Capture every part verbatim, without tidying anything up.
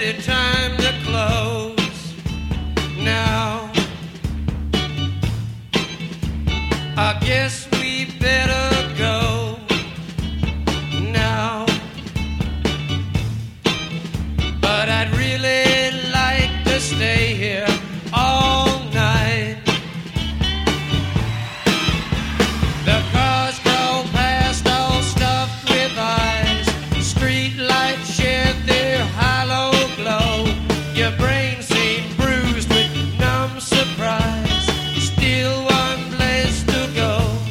it time to close now. I guess we better go now. But I'd really like to stay here all night. The cars go past all stuffed with eyes. Street lights shed their hollow glow. Your brain seemed bruised with numb surprise. Still one place to go.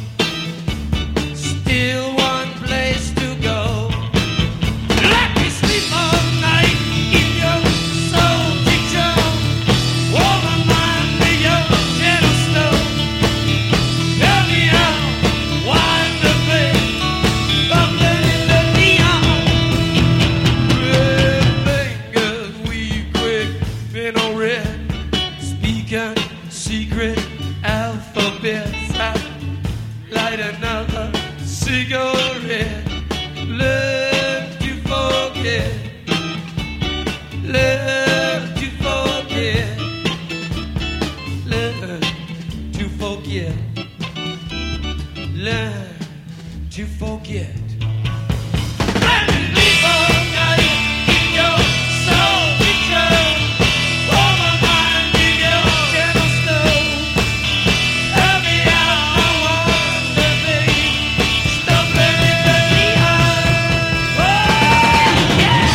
Still one place to go. Let me sleep all night in your soul picture. Warm my mind with your gentle snow. Tell me how wonderfully bubbling in the neon. Red fingers weave quick, pin on red, speaking secret alphabets. I light another cigarette. Learn to forget. Learn to forget. Learn to forget. Learn to forget. Let me sleep all night in your soul picture. Warm my mind with your gentle snow. Tell me how I wonder, babe, stumbling in the neon. Oh, yeah!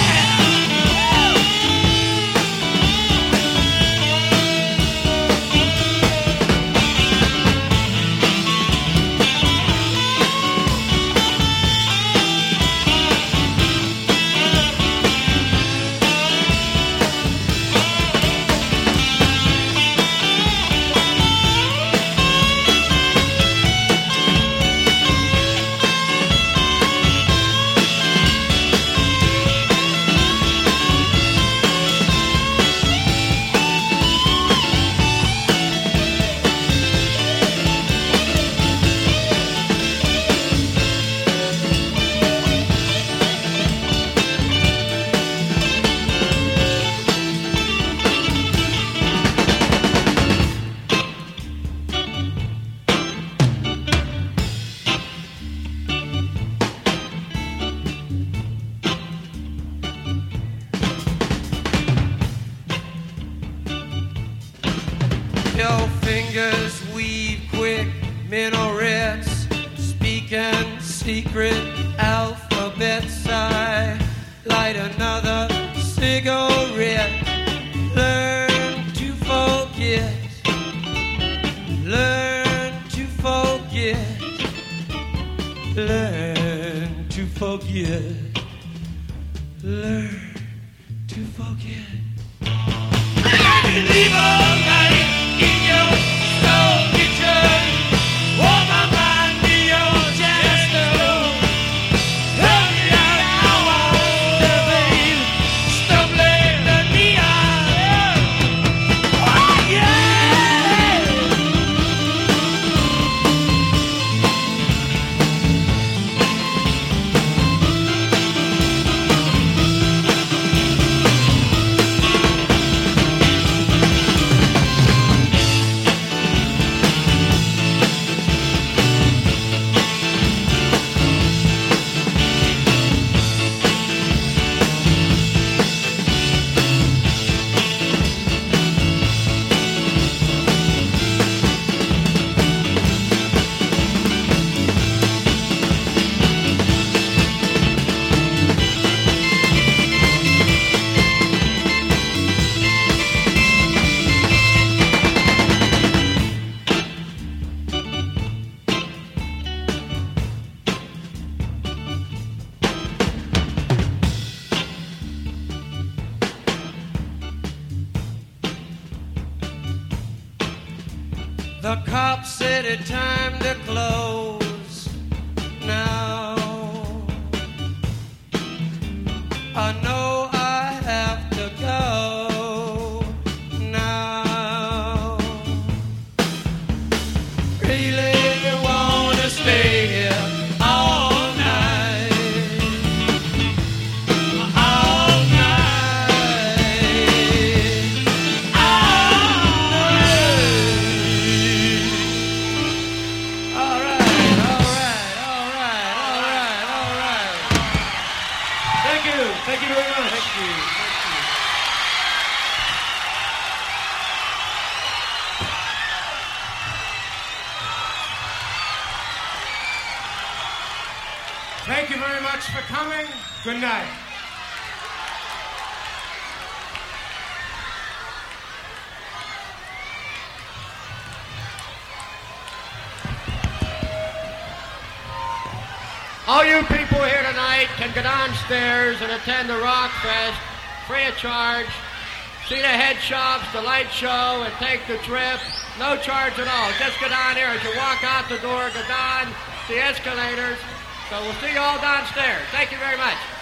Your fingers weave quick minarets, speaking secret alphabets. I light another cigarette. Learn to forget. Learn to forget. Learn to forget. Learn to forget. Leave all night in your soul picture. Warm my mind with your gentle snow. Tell me how I wonder, babe, stumbling in the neon. Oh, yeah! The cops said it's time to close now. I know I have to go now. Really wanna stay here all night, all night. much for coming. Good night. All you people here tonight can go downstairs and attend the Rock Fest free of charge. See the head shops, the light show, and take the trip. No charge at all. Just go down here. As you walk out the door, go down the escalators. So we'll see you all downstairs. Thank you very much.